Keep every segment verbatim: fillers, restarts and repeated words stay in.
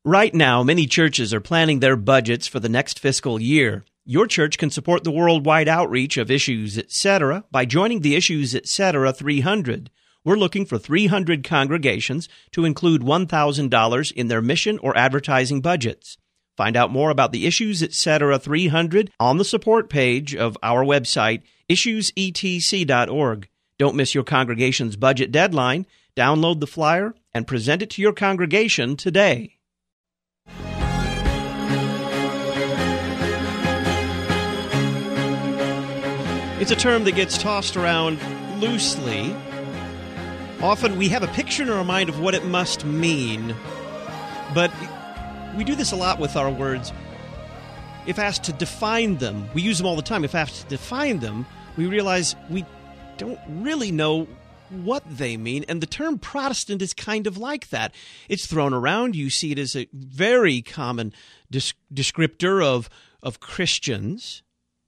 Right now, many churches are planning their budgets for the next fiscal year. Your church can support the worldwide outreach of Issues Etc. by joining the Issues Etc. three hundred. We're looking for three hundred congregations to include one thousand dollars in their mission or advertising budgets. Find out more about the Issues Etc. three hundred on the support page of our website, issues e t c dot org. Don't miss your congregation's budget deadline. Download the flyer and present it to your congregation today. It's a term that gets tossed around loosely. Often we have a picture in our mind of what it must mean, but we do this a lot with our words. If asked to define them, we use them all the time. If asked to define them, we realize we don't really know what they mean, and the term Protestant is kind of like that. It's thrown around. You see it as a very common des- descriptor of, of Christians.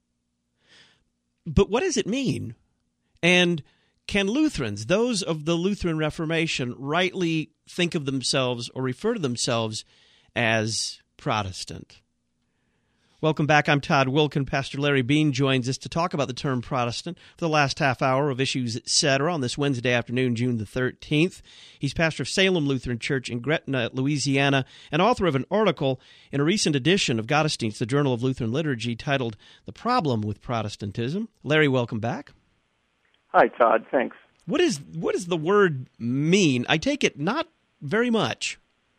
But what does it mean? And can Lutherans, those of the Lutheran Reformation, rightly think of themselves or refer to themselves as Protestant? Welcome back. I'm Todd Wilken. Pastor Larry Bean joins us to talk about the term Protestant for the last half hour of Issues Etc. on this Wednesday afternoon, June the thirteenth. He's pastor of Salem Lutheran Church in Gretna, Louisiana, and author of an article in a recent edition of Gottesdienst, the Journal of Lutheran Liturgy, titled The Problem with Protestantism. Larry, welcome back. Hi, Todd. Thanks. What is what does the word mean? I take it not very much.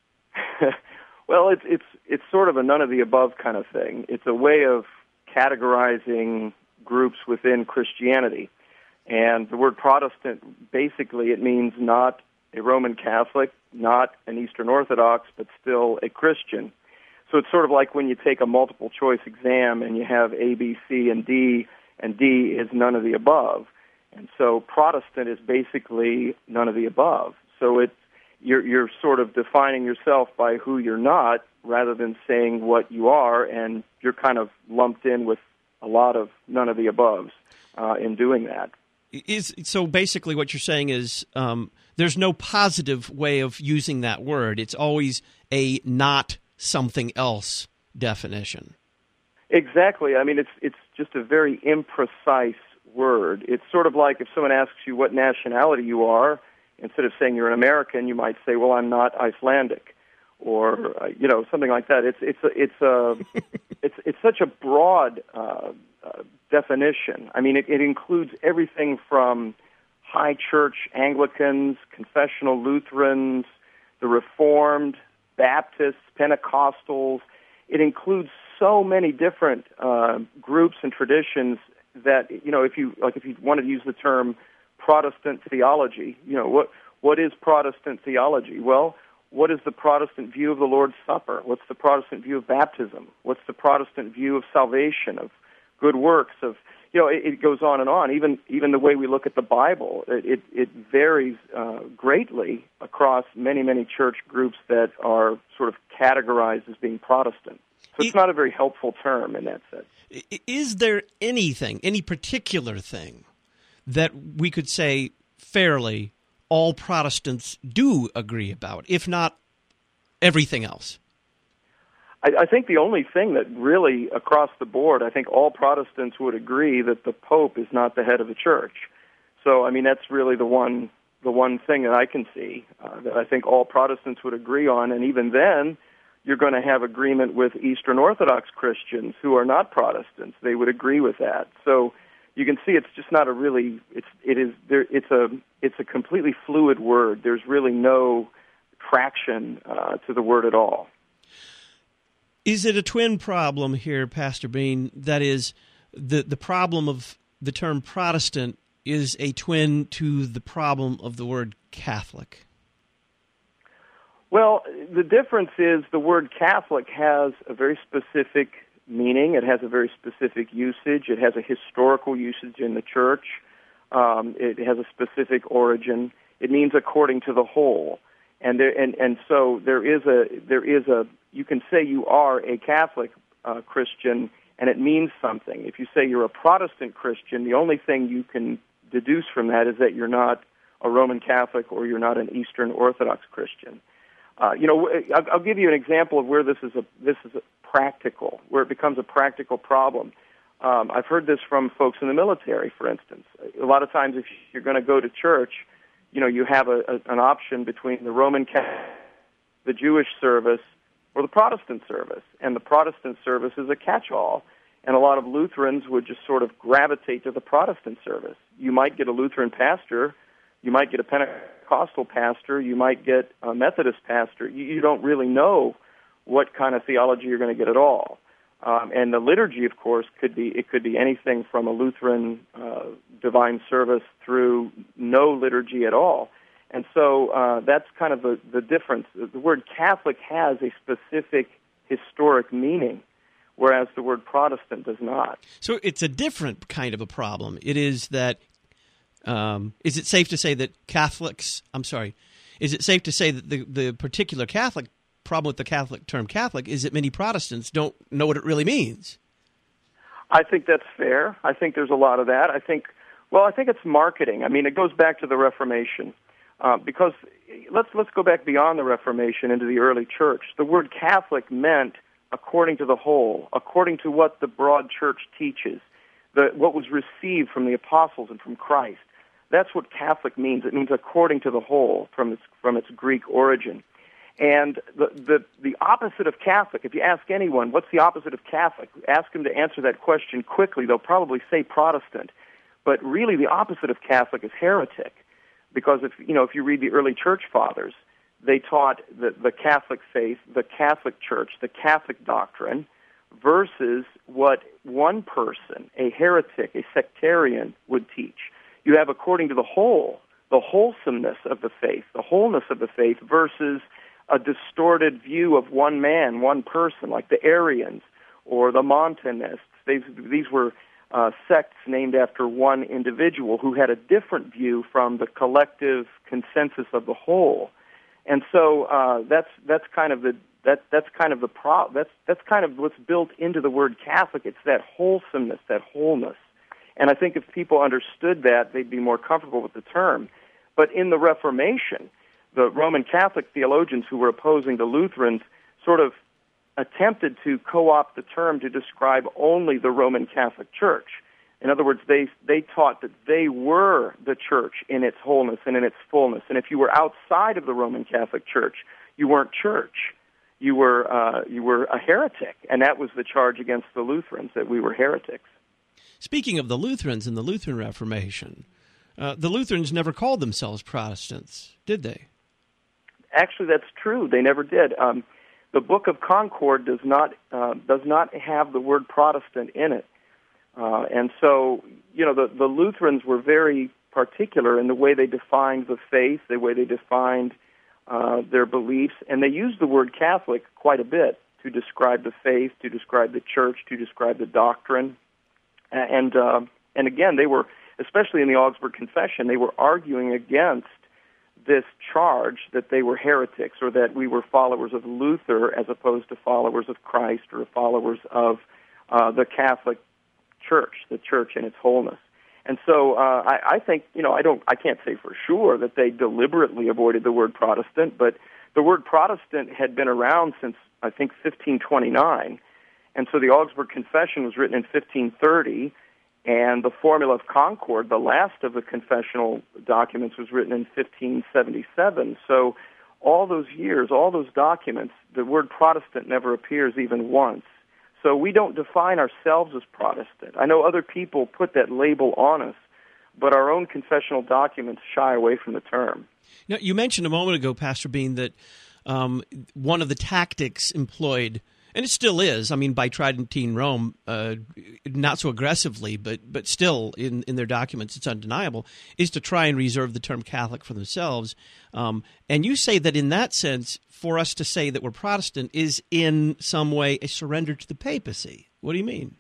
Well, it's it's it's sort of a none of the above kind of thing. It's a way of categorizing groups within Christianity. And the word Protestant, basically, it means not a Roman Catholic, not an Eastern Orthodox, but still a Christian. So it's sort of like when you take a multiple choice exam and you have A, B, C, and D, and D is none of the above. And so Protestant is basically none of the above. So it's You're, you're sort of defining yourself by who you're not rather than saying what you are, and you're kind of lumped in with a lot of none of the aboves uh, in doing that. Is so basically what you're saying is um, there's no positive way of using that word. It's always a not something else definition. Exactly. I mean, it's it's just a very imprecise word. It's sort of like if someone asks you what nationality you are, instead of saying you're an American, you might say, "Well, I'm not Icelandic," or uh, you know, something like that. It's it's a, it's a it's it's such a broad uh, uh, definition. I mean, it, it includes everything from high church Anglicans, confessional Lutherans, the Reformed, Baptists, Pentecostals. It includes so many different uh, groups and traditions that, you know, if you like, if you wanted to use the term Protestant theology, you know, what what is Protestant theology? Well, what is the Protestant view of the Lord's Supper? What's the Protestant view of baptism? What's the Protestant view of salvation, of good works, of, you know, it, it goes on and on. Even even the way we look at the Bible, it it, it varies uh, greatly across many, many church groups that are sort of categorized as being Protestant. So it's it, not a very helpful term in that sense. Is there anything, any particular thing that we could say fairly all Protestants do agree about, if not everything else? I, I think the only thing that really, across the board, I think all Protestants would agree that the Pope is not the head of the church. So, I mean, that's really the one the one thing that I can see uh, that I think all Protestants would agree on, and even then, you're going to have agreement with Eastern Orthodox Christians who are not Protestants. They would agree with that. So you can see it's just not a really it's it is there it's a it's a completely fluid word. There's really no traction uh, to the word at all. Is it a twin problem here, Pastor Bean? That is, the the problem of the term Protestant is a twin to the problem of the word Catholic? Well, the difference is the word Catholic has a very specific meaning. It has a very specific usage. It has a historical usage in the church. Um, it has a specific origin. It means according to the whole. And there, and, and so there is a there is a you can say you are a Catholic uh, Christian, and it means something. If you say you're a Protestant Christian, the only thing you can deduce from that is that you're not a Roman Catholic or you're not an Eastern Orthodox Christian. Uh, you know, I'll, I'll give you an example of where this is a this is a practical, where it becomes a practical problem. Um, I've heard this from folks in the military, for instance. A lot of times, if you're going to go to church, you know, you have a, a, an option between the Roman Catholic, the Jewish service, or the Protestant service. And the Protestant service is a catch-all. And a lot of Lutherans would just sort of gravitate to the Protestant service. You might get a Lutheran pastor, you might get a Pentecostal pastor, you might get a Methodist pastor. You, you don't really know what kind of theology you're going to get at all. Um, and the liturgy, of course, could be it could be anything from a Lutheran uh, divine service through no liturgy at all. And so uh, that's kind of the, the difference. The word Catholic has a specific historic meaning, whereas the word Protestant does not. So it's a different kind of a problem. It is that, um, is it safe to say that Catholics, I'm sorry, is it safe to say that the, the particular Catholic problem with the Catholic term Catholic is that many Protestants don't know what it really means? I think that's fair. I think there's a lot of that. I think, well, I think it's marketing. I mean, it goes back to the Reformation. Uh, because let's let's go back beyond the Reformation into the early church. The word Catholic meant according to the whole, according to what the broad church teaches, the, what was received from the apostles and from Christ. That's what Catholic means. It means according to the whole from its from its Greek origin. And the the the opposite of Catholic, if you ask anyone, what's the opposite of Catholic? Ask them to answer that question quickly. They'll probably say Protestant. But really the opposite of Catholic is heretic. Because if you know, if you read the early church fathers, they taught the, the Catholic faith, the Catholic Church, the Catholic doctrine, versus what one person, a heretic, a sectarian, would teach. You have according to the whole, the wholesomeness of the faith, the wholeness of the faith, versus a distorted view of one man, one person, like the Arians or the Montanists. They've, these were Uh, sects named after one individual who had a different view from the collective consensus of the whole, and so uh, that's that's kind of the that that's kind of the pro that's that's kind of what's built into the word Catholic. It's that wholesomeness, that wholeness, and I think if people understood that, they'd be more comfortable with the term. But in the Reformation, the Roman Catholic theologians who were opposing the Lutherans sort of attempted to co-opt the term to describe only the Roman Catholic Church. In other words, they they taught that they were the church in its wholeness and in its fullness. And if you were outside of the Roman Catholic Church, you weren't church. You were uh, you were a heretic, and that was the charge against the Lutherans, that we were heretics. Speaking of the Lutherans and the Lutheran Reformation, uh, the Lutherans never called themselves Protestants, did they? Actually, that's true. They never did. Um, The Book of Concord does not uh, does not have the word Protestant in it, uh, and so you know the, the Lutherans were very particular in the way they defined the faith, the way they defined uh, their beliefs, and they used the word Catholic quite a bit to describe the faith, to describe the church, to describe the doctrine, and uh, and again they were, especially in the Augsburg Confession, they were arguing against this charge that they were heretics, or that we were followers of Luther as opposed to followers of Christ, or followers of uh, the Catholic Church, the church in its wholeness. And so uh, I, I think, you know, I don't, I can't say for sure that they deliberately avoided the word Protestant, but the word Protestant had been around since, I think, fifteen twenty-nine. And so the Augsburg Confession was written in fifteen thirty, and the Formula of Concord, the last of the confessional documents, was written in fifteen seventy-seven. So all those years, all those documents, the word Protestant never appears even once. So we don't define ourselves as Protestant. I know other people put that label on us, but our own confessional documents shy away from the term. Now, you mentioned a moment ago, Pastor Bean, that um, one of the tactics employed, and it still is, I mean, by Tridentine Rome, uh, not so aggressively, but but still in, in their documents, it's undeniable, is to try and reserve the term Catholic for themselves. Um, and you say that in that sense, for us to say that we're Protestant is in some way a surrender to the papacy. What do you mean?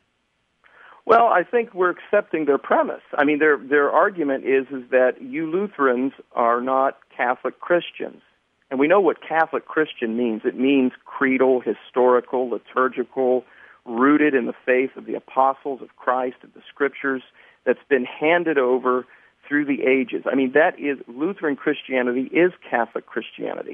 Well, I think we're accepting their premise. I mean, their their argument is is that you Lutherans are not Catholic Christians. And we know what Catholic Christian means. It means creedal, historical, liturgical, rooted in the faith of the apostles of Christ, of the Scriptures, that's been handed over through the ages. I mean, that is, Lutheran Christianity is Catholic Christianity.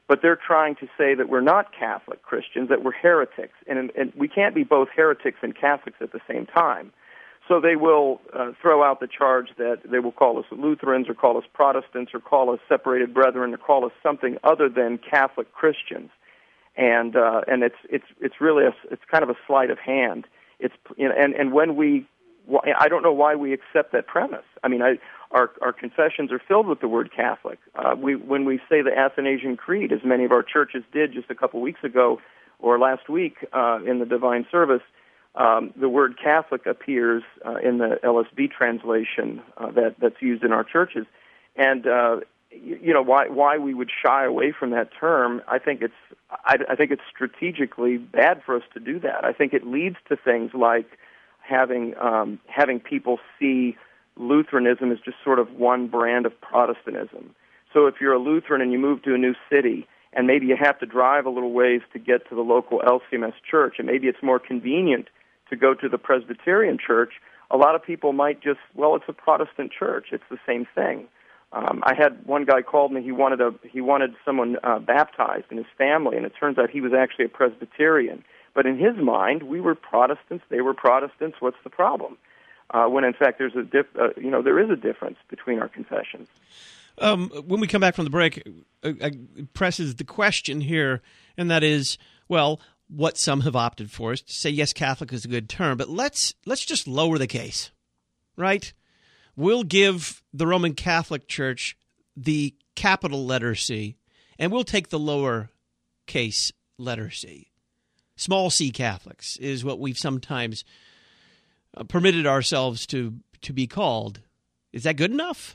but they're trying to say that we're not Catholic Christians, that we're heretics. And, and we can't be both heretics and Catholics at the same time. So they will uh, throw out the charge that they will call us Lutherans or call us Protestants or call us separated brethren or call us something other than Catholic Christians. And uh, and it's it's it's really a, it's kind of a sleight of hand. It's you know, and and when we, I don't know why we accept that premise. I mean, I, our our confessions are filled with the word Catholic. Uh, we when we say the Athanasian Creed, as many of our churches did just a couple weeks ago or last week uh, in the divine service, um, the word Catholic appears uh, in the L S B translation uh, that that's used in our churches, and. Uh, You know why why we would shy away from that term. I think it's I, I think it's strategically bad for us to do that. I think it leads to things like having um, having people see Lutheranism as just sort of one brand of Protestantism. So if you're a Lutheran and you move to a new city, and maybe you have to drive a little ways to get to the local L C M S church, and maybe it's more convenient to go to the Presbyterian church, a lot of people might just, well, it's a Protestant church. It's the same thing. Um, I had one guy called me. He wanted a he wanted someone uh, baptized in his family, and it turns out he was actually a Presbyterian. But in his mind, we were Protestants. They were Protestants. What's the problem? Uh, when in fact, there's a diff, uh, you know there is a difference between our confessions. Um, when we come back from the break, uh, uh, presses the question here, and that is, well, what some have opted for is to say yes, Catholic is a good term, but let's let's just lower the case, right? We'll give the Roman Catholic Church the capital letter C, and we'll take the lower case letter C. Small c Catholics is what we've sometimes uh, permitted ourselves to, to be called. Is that good enough?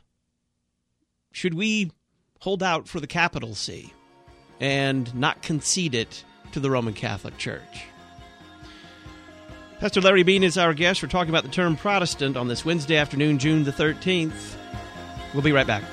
Should we hold out for the capital C and not concede it to the Roman Catholic Church? Pastor Larry Bean is our guest. We're talking about the term Protestant on this Wednesday afternoon, June the thirteenth. We'll be right back.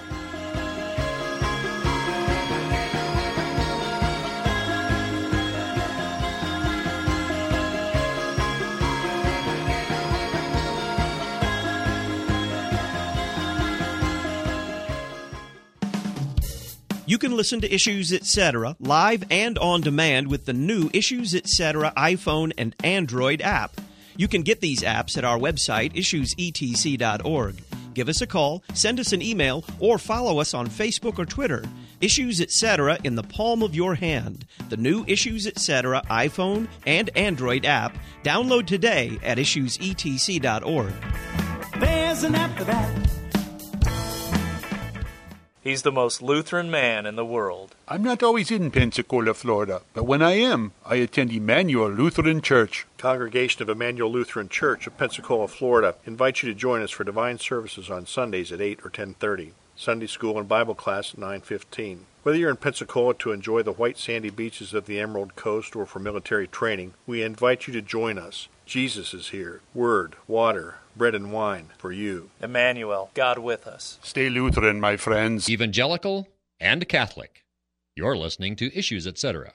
You can listen to Issues Etc. live and on demand with the new Issues Etc. iPhone and Android app. You can get these apps at our website, issues e t c dot org. Give us a call, send us an email, or follow us on Facebook or Twitter. Issues Etc. in the palm of your hand. The new Issues Etc. iPhone and Android app. Download today at issues e t c dot org. There's an app for that. He's the most Lutheran man in the world. I'm not always in Pensacola, Florida, but when I am, I attend Emmanuel Lutheran Church. Congregation of Emmanuel Lutheran Church of Pensacola, Florida invites you to join us for divine services on Sundays at eight or ten thirty. Sunday school and Bible class at nine fifteen. Whether you're in Pensacola to enjoy the white sandy beaches of the Emerald Coast or for military training, we invite you to join us. Jesus is here. Word, water, bread and wine for you. Emmanuel, God with us. Stay Lutheran, my friends. Evangelical and Catholic. You're listening to Issues Etc.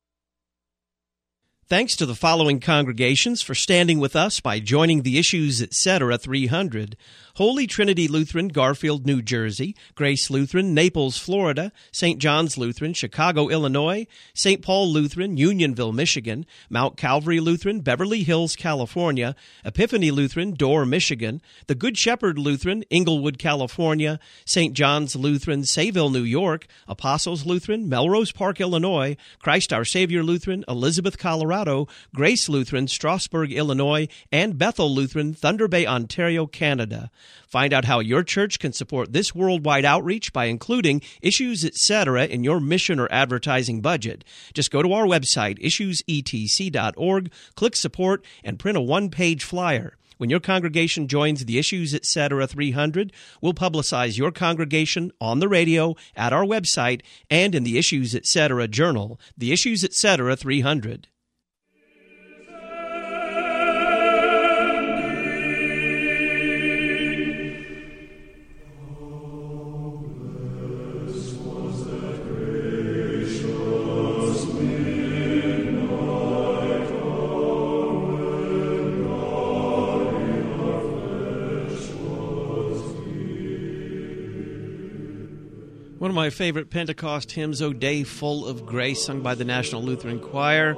Thanks to the following congregations for standing with us by joining the Issues Etc. three hundred. Holy Trinity Lutheran, Garfield, New Jersey; Grace Lutheran, Naples, Florida; Saint John's Lutheran, Chicago, Illinois; Saint Paul Lutheran, Unionville, Michigan; Mount Calvary Lutheran, Beverly Hills, California; Epiphany Lutheran, Dorr, Michigan; the Good Shepherd Lutheran, Inglewood, California; Saint John's Lutheran, Sayville, New York; Apostles Lutheran, Melrose Park, Illinois; Christ Our Savior Lutheran, Elizabeth, Colorado; Grace Lutheran, Strasburg, Illinois; and Bethel Lutheran, Thunder Bay, Ontario, Canada. Find out how your church can support this worldwide outreach by including Issues Etc. in your mission or advertising budget. Just go to our website, issues e t c dot org, click Support, and print a one-page flyer. When your congregation joins the Issues Etc. three hundred, we'll publicize your congregation on the radio, at our website, and in the Issues Etc. Journal, the Issues Etc. three hundred. One of my favorite Pentecost hymns, O Day Full of Grace, sung by the National Lutheran Choir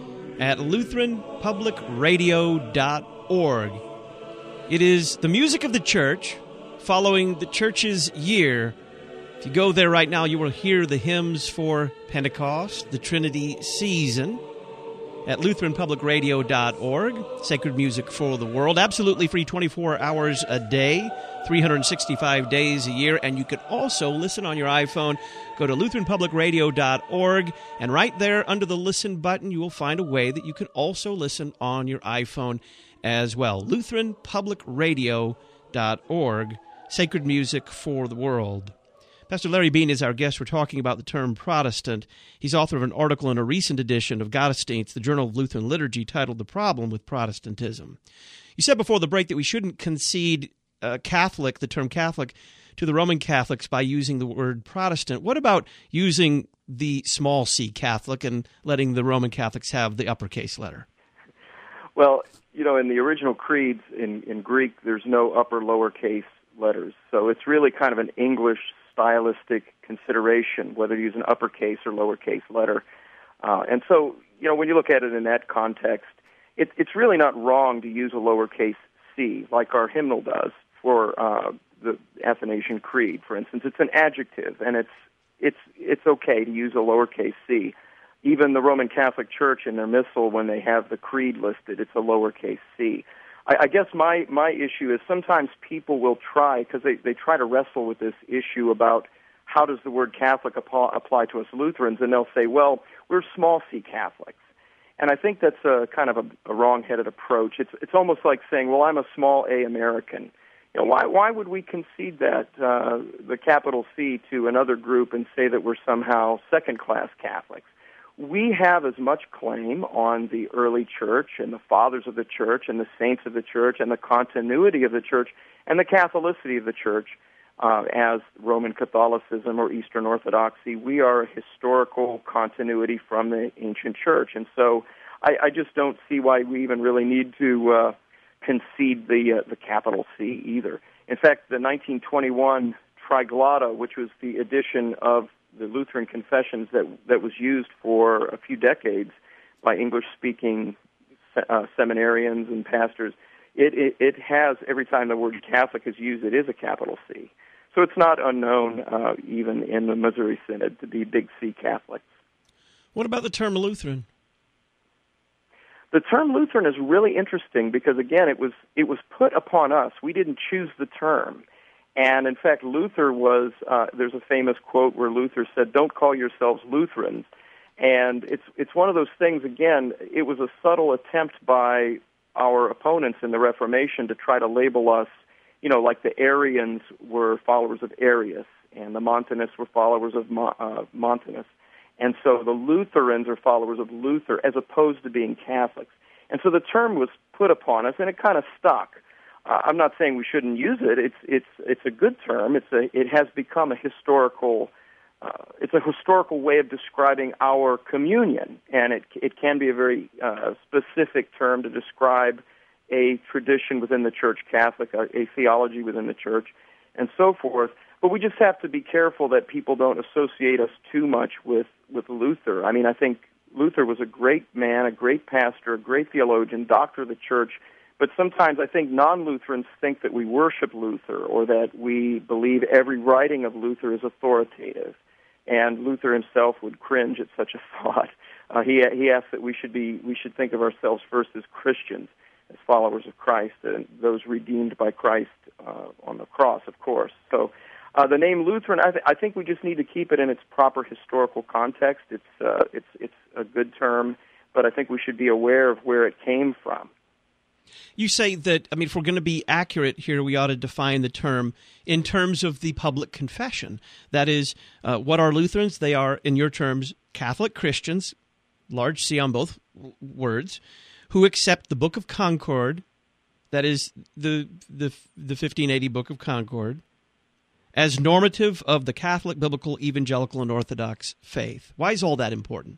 at Lutheran Public Radio dot org. It is the music of the church following the church's year. If you go there right now, you will hear the hymns for Pentecost, the Trinity season, at Lutheran Public Radio dot org. Sacred music for the world. Absolutely free twenty-four hours a day, three hundred sixty-five days a year. And you can also listen on your iPhone. Go to Lutheran Public Radio dot org, and right there under the Listen button, you will find a way that you can also listen on your iPhone as well. Lutheran Public Radio dot org. Sacred music for the world. Pastor Larry Bean is our guest. We're talking about the term Protestant. He's author of an article in a recent edition of Gottesdienst, the Journal of Lutheran Liturgy, titled The Problem with Protestantism. You said before the break that we shouldn't concede uh, Catholic, the term Catholic, to the Roman Catholics by using the word Protestant. What about using the small c Catholic and letting the Roman Catholics have the uppercase letter? Well, you know, in the original creeds in, in Greek, there's no upper lowercase letters. So it's really kind of an English stylistic consideration, whether you use an uppercase or lowercase letter. Uh, and so, you know, when you look at it in that context, it, it's really not wrong to use a lowercase c, like our hymnal does for uh, the Athanasian Creed, for instance. It's an adjective, and it's it's it's okay to use a lowercase c. Even the Roman Catholic Church in their missal, when they have the creed listed, it's a lowercase c. I, I guess my, my issue is sometimes people will try, because they, they try to wrestle with this issue about how does the word Catholic apply, apply to us Lutherans, and they'll say, well, we're small c Catholics. And I think that's a kind of a, a wrong-headed approach. It's it's almost like saying, well, I'm a small a American. You know, why why would we concede that, uh, the capital C, to another group and say that we're somehow second-class Catholics? We have as much claim on the early church and the fathers of the church and the saints of the church and the continuity of the church and the Catholicity of the church uh, as Roman Catholicism or Eastern Orthodoxy. We are a historical continuity from the ancient church. And so I, I just don't see why we even really need to uh, concede the, uh, the capital C either. In fact, the nineteen twenty-one Triglotta, which was the edition of the Lutheran Confessions that that was used for a few decades by English-speaking uh, seminarians and pastors, it, it, it has, every time the word Catholic is used, it is a capital C. So it's not unknown, uh, even in the Missouri Synod, to be big C Catholics. What about the term Lutheran? The term Lutheran is really interesting because, again, it was it was put upon us. We didn't choose the term. And, in fact, Luther was, uh, there's a famous quote where Luther said, don't call yourselves Lutherans. And it's it's one of those things, again, it was a subtle attempt by our opponents in the Reformation to try to label us, you know, like the Arians were followers of Arius, and the Montanists were followers of Mo- uh, Montanus. And so the Lutherans are followers of Luther as opposed to being Catholics. And so the term was put upon us, and it kind of stuck. Uh, I'm not saying we shouldn't use it. It's it's it's a good term. It's a it has become a historical uh, it's a historical way of describing our communion, and it it can be a very uh, specific term to describe a tradition within the Church Catholic, a, a theology within the Church, and so forth. But we just have to be careful that people don't associate us too much with with Luther. I mean, I think Luther was a great man, a great pastor, a great theologian, doctor of the Church. But sometimes I think non-Lutherans think that we worship Luther or that we believe every writing of Luther is authoritative. And Luther himself would cringe at such a thought. Uh, he he asked that we should be we should think of ourselves first as Christians, as followers of Christ, and those redeemed by Christ uh, on the cross, of course. So uh, the name Lutheran, I, th- I think we just need to keep it in its proper historical context. It's uh, it's it's a good term, but I think we should be aware of where it came from. You say that, I mean, if we're going to be accurate here, we ought to define the term in terms of the public confession. That is, uh, what are Lutherans? They are, in your terms, Catholic Christians, large C on both words, who accept the Book of Concord, that is the the, the fifteen eighty Book of Concord, as normative of the Catholic, Biblical, Evangelical, and Orthodox faith. Why is all that important?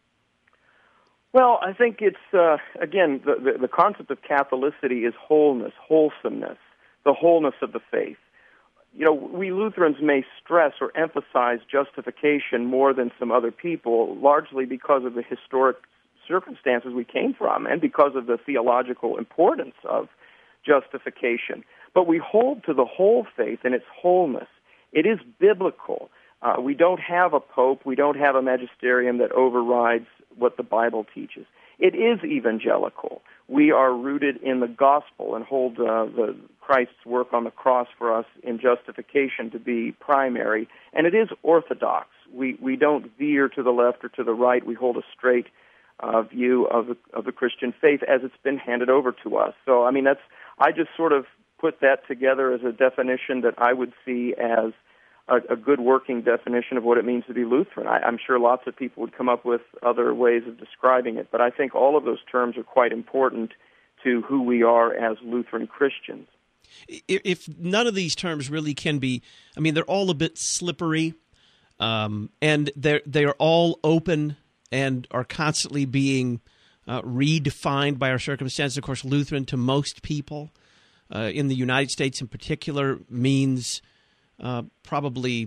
Well, I think it's, uh, again, the, the, the concept of Catholicity is wholeness, wholesomeness, the wholeness of the faith. you know, we Lutherans may stress or emphasize justification more than some other people, largely because of the historic circumstances we came from and because of the theological importance of justification. But we hold to the whole faith in its wholeness. It is biblical. Uh, we don't have a pope. We don't have a magisterium that overrides what the Bible teaches. It is evangelical. We are rooted in the gospel and hold uh, the Christ's work on the cross for us in justification to be primary. And it is orthodox. We we don't veer to the left or to the right. We hold a straight uh, view of the, of the Christian faith as it's been handed over to us. So, I mean, that's I just sort of put that together as a definition that I would see as a, a good working definition of what it means to be Lutheran. I, I'm sure lots of people would come up with other ways of describing it, but I think all of those terms are quite important to who we are as Lutheran Christians. If none of these terms really can be, I mean, they're all a bit slippery, um, and they're they're all open and are constantly being uh, redefined by our circumstances. Of course, Lutheran to most people uh, in the United States in particular means uh, probably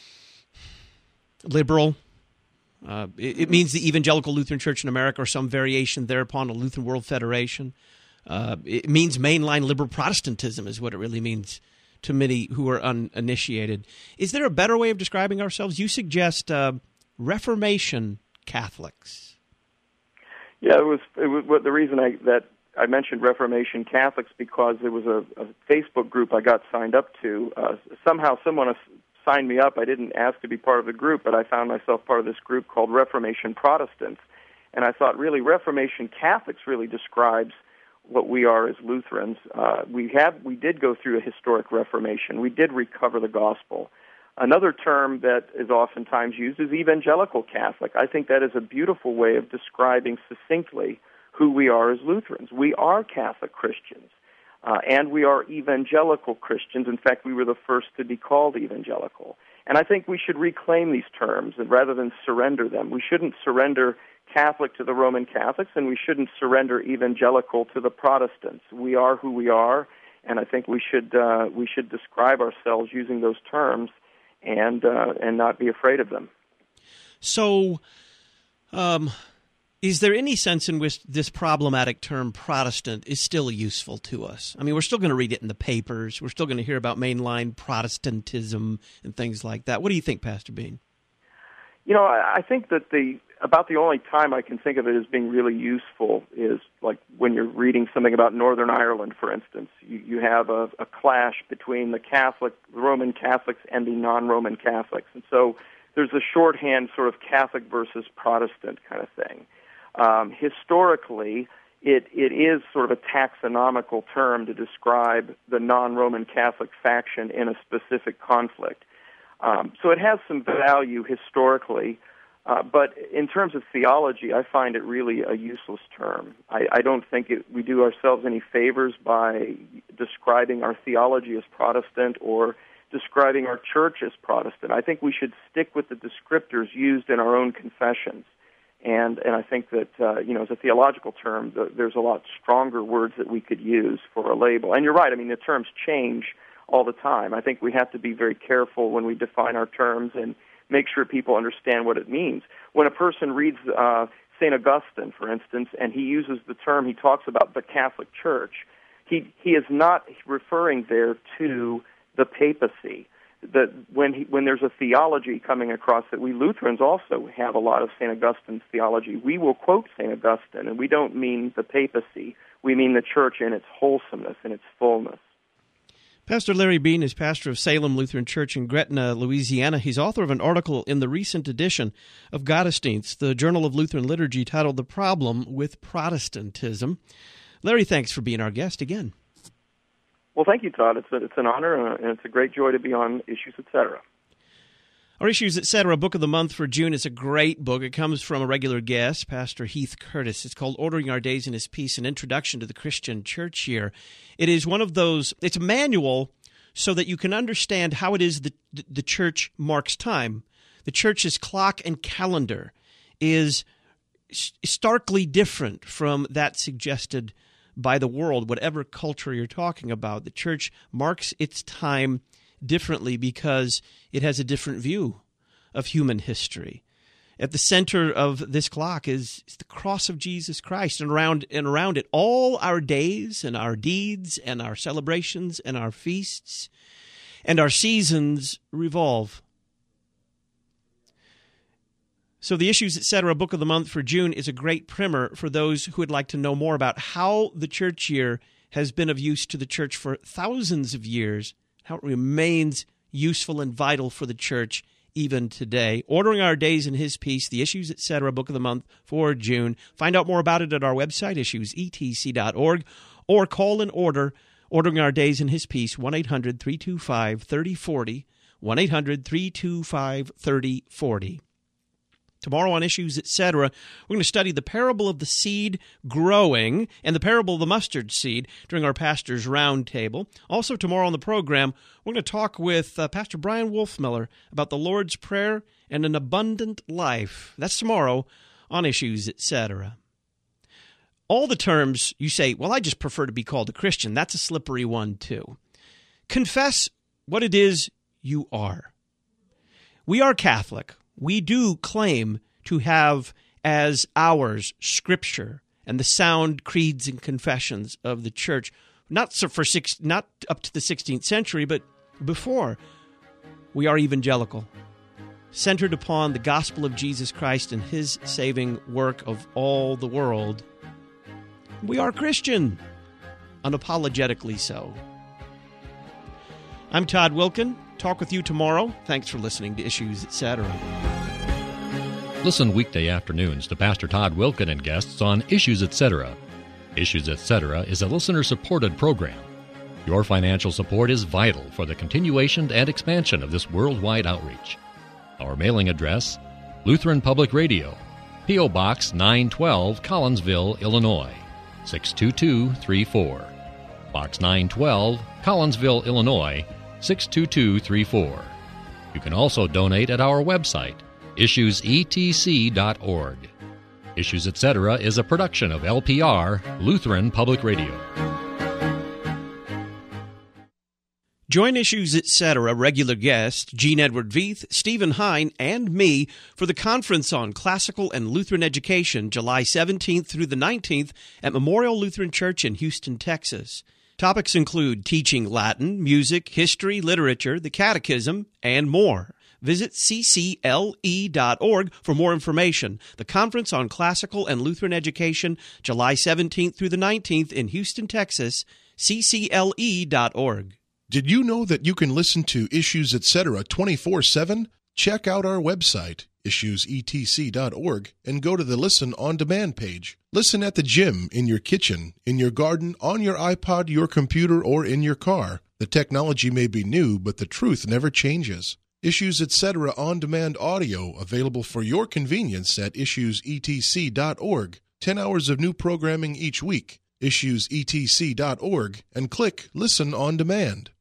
liberal. Uh, it, it means the Evangelical Lutheran Church in America or some variation thereupon, a Lutheran World Federation. Uh, it means mainline liberal Protestantism is what it really means to many who are uninitiated. Is there a better way of describing ourselves? You suggest uh, Reformation Catholics. Yeah, it was, it was what the reason I that I mentioned Reformation Catholics because there was a, a Facebook group I got signed up to. Uh, somehow someone signed me up. I didn't ask to be part of the group, but I found myself part of this group called Reformation Protestants. And I thought, really, Reformation Catholics really describes what we are as Lutherans. Uh, we have, we did go through a historic Reformation. We did recover the gospel. Another term that is oftentimes used is evangelical Catholic. I think that is a beautiful way of describing succinctly who we are as Lutherans. We are Catholic Christians, uh, and we are evangelical Christians. In fact, we were the first to be called evangelical. And I think we should reclaim these terms and rather than surrender them. We shouldn't surrender Catholic to the Roman Catholics, and we shouldn't surrender evangelical to the Protestants. We are who we are, and I think we should uh, we should describe ourselves using those terms and uh, and not be afraid of them. So, um, is there any sense in which this problematic term Protestant is still useful to us? I mean, we're still going to read it in the papers. We're still going to hear about mainline Protestantism and things like that. What do you think, Pastor Bean? You know, I, I think that the about the only time I can think of it as being really useful is like when you're reading something about Northern Ireland, for instance. You, you have a, a clash between the Catholic, the Roman Catholics and the non-Roman Catholics. And so there's a shorthand sort of Catholic versus Protestant kind of thing. Um, historically, it, it is sort of a taxonomical term to describe the non-Roman Catholic faction in a specific conflict. Um, so it has some value historically, uh, but in terms of theology, I find it really a useless term. I, I don't think it, we do ourselves any favors by describing our theology as Protestant or describing our church as Protestant. I think we should stick with the descriptors used in our own confessions. And and I think that, uh, you know, as a theological term, the, there's a lot stronger words that we could use for a label. And you're right, I mean, the terms change all the time. I think we have to be very careful when we define our terms and make sure people understand what it means. When a person reads uh, Saint Augustine, for instance, and he uses the term, he talks about the Catholic Church, he he is not referring there to the papacy. That when he, when there's a theology coming across that we Lutherans also have a lot of Saint Augustine's theology, we will quote Saint Augustine, and we don't mean the papacy. We mean the church in its wholesomeness, in its fullness. Pastor Larry Bean is pastor of Salem Lutheran Church in Gretna, Louisiana. He's author of an article in the recent edition of Gottesdienst, the Journal of Lutheran Liturgy, titled The Problem with Protestantism. Larry, thanks for being our guest again. Well, thank you, Todd. It's a, it's an honor, and it's a great joy to be on Issues, et cetera. Our Issues, et cetera, book of the month for June is a great book. It comes from a regular guest, Pastor Heath Curtis. It's called Ordering Our Days in His Peace, an Introduction to the Christian Church Year. It is one of those, it's a manual so that you can understand how it is that the church marks time. The church's clock and calendar is starkly different from that suggested by the world, whatever culture you're talking about. The church marks its time differently because it has a different view of human history. At the center of this clock is, is the cross of Jesus Christ, and around and around it, all our days and our deeds and our celebrations and our feasts and our seasons revolve. So the Issues, et cetera. Book of the Month for June is a great primer for those who would like to know more about how the church year has been of use to the church for thousands of years, how it remains useful and vital for the church even today. Ordering Our Days in His Peace, the Issues, et cetera. Book of the Month for June. Find out more about it at our website, issues e t c dot org, or call and order Ordering Our Days in His Peace, one eight hundred three two five three oh four oh, one eight hundred three two five three oh four oh. Tomorrow on Issues, et cetera, we're going to study the parable of the seed growing and the parable of the mustard seed during our pastor's roundtable. Also tomorrow on the program, we're going to talk with uh, Pastor Brian Wolfmiller about the Lord's Prayer and an abundant life. That's tomorrow on Issues, et cetera. All the terms you say, well, I just prefer to be called a Christian. That's a slippery one, too. Confess what it is you are. We are Catholic. We do claim to have as ours Scripture and the sound creeds and confessions of the Church, not so for six, not up to the sixteenth century, but before. We are evangelical, centered upon the gospel of Jesus Christ and His saving work of all the world. We are Christian, unapologetically so. I'm Todd Wilkin. Talk with you tomorrow. Thanks for listening to Issues, et cetera. Listen weekday afternoons to Pastor Todd Wilkin and guests on Issues, et cetera. Issues, et cetera is a listener-supported program. Your financial support is vital for the continuation and expansion of this worldwide outreach. Our mailing address, Lutheran Public Radio, P O. Box nine twelve, Collinsville, Illinois, six two two three four. Box nine twelve, Collinsville, Illinois, six two two three four. You can also donate at our website, issues e t c dot org. Issues, et cetera is a production of L P R, Lutheran Public Radio. Join Issues, et cetera. regular guest Gene Edward Veith, Stephen Hine, and me for the Conference on Classical and Lutheran Education, July seventeenth through the nineteenth at Memorial Lutheran Church in Houston, Texas. Topics include teaching Latin, music, history, literature, the catechism, and more. Visit c c l e dot org for more information. The Conference on Classical and Lutheran Education, July seventeenth through the nineteenth in Houston, Texas, c c l e dot org. Did you know that you can listen to Issues, et cetera twenty-four seven? Check out our website, issues e t c dot org, and go to the Listen on Demand page. Listen at the gym, in your kitchen, in your garden, on your iPod, your computer, or in your car. The technology may be new, but the truth never changes. Issues, et cetera on-demand audio available for your convenience at issues e t c dot org. Ten hours of new programming each week. issues e t c dot org and click Listen on Demand.